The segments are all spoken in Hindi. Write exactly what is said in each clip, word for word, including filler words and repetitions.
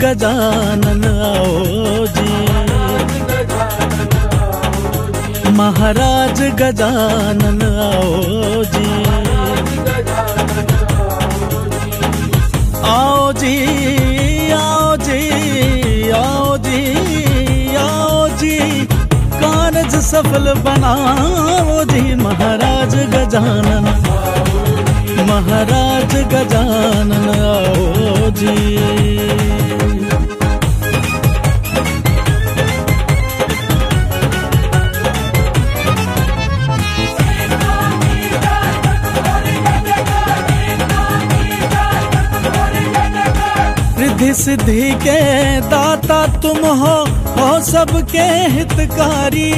गजानन आओ जी, महाराज गजानन आओ जी, आओ जी आओ जी आओ जी आओ जी, कारज सफल बनाओ जी, महाराज गजानन महाराज गजानन आओ जी। रिद्धि सिद्धि के दाता तुम हो, हो सबके हितकारी,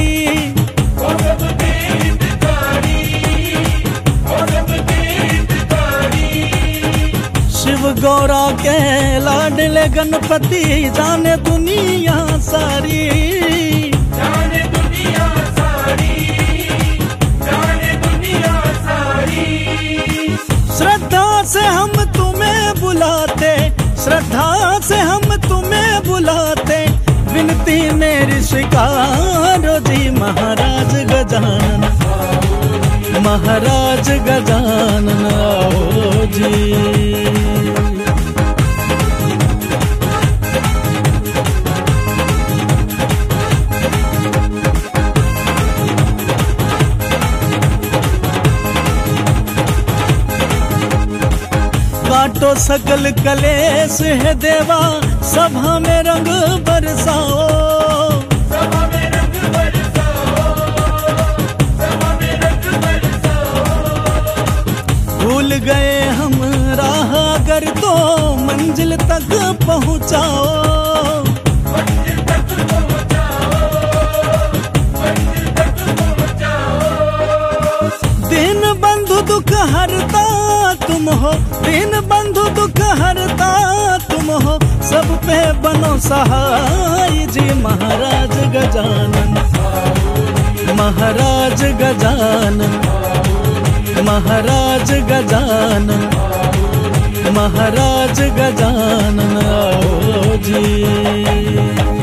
शिव गौरा के लाडले गणपति, जाने दुनिया सारी, जाने दुनिया सारी, जाने दुनिया सारी। श्रद्धा से हम तुम्हें बुलाते, श्रद्धा से हम तुम्हें बुलाते, विनती मेरी स्वीकारो जी, महाराज गजानन महाराज गजानन आओ जी। काटो सकल कलेश है देवा, सभा में रंग बरसाओ, सभा में रंग बरसाओ, सभा में रंग बरसाओ। भूल गए हम राह अगर तो मंजिल तक पहुँचाओ, मंजिल तक पहुँचाओ, मंजिल तक पहुँचाओ। दीन बंधु दुख हरता तुम हो, दीन बंधु दुख हरता तुम हो, सब पे बनो सहाय जी, महाराज गजानन महाराज गजानन महाराज गजानन महाराज गजानन आओ जी।